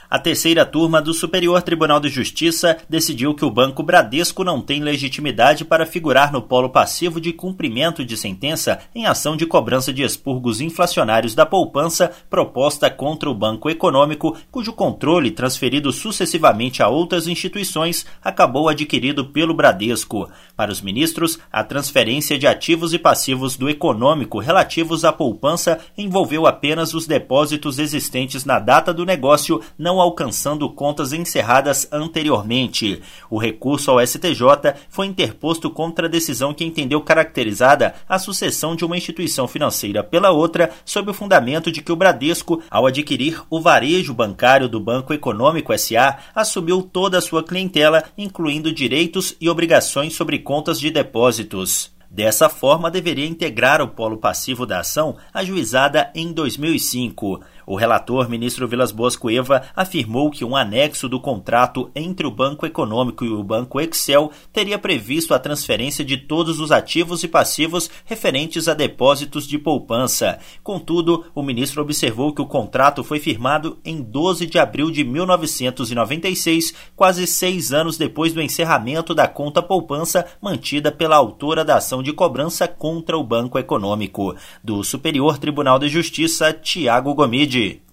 A terceira turma do Superior Tribunal de Justiça decidiu que o Banco Bradesco não tem legitimidade para figurar no polo passivo de cumprimento de sentença em ação de cobrança de expurgos inflacionários da poupança proposta contra o Banco Econômico, cujo controle, transferido sucessivamente a outras instituições, acabou adquirido pelo Bradesco. Para os ministros, a transferência de ativos e passivos do Econômico relativos à poupança envolveu apenas os depósitos existentes na data do negócio, não alcançando contas encerradas anteriormente. O recurso ao STJ foi interposto contra a decisão que entendeu caracterizada a sucessão de uma instituição financeira pela outra, sob o fundamento de que o Bradesco, ao adquirir o varejo bancário do Banco Econômico S.A., assumiu toda a sua clientela, incluindo direitos e obrigações sobre contas de depósitos. Dessa forma, deveria integrar o polo passivo da ação ajuizada em 2005. O relator, ministro Vilas Boas Cueva, afirmou que um anexo do contrato entre o Banco Econômico e o Banco Excel teria previsto a transferência de todos os ativos e passivos referentes a depósitos de poupança. Contudo, o ministro observou que o contrato foi firmado em 12 de abril de 1996, quase 6 anos depois do encerramento da conta poupança mantida pela autora da ação de cobrança contra o Banco Econômico. Do Superior Tribunal de Justiça, Tiago Gomide.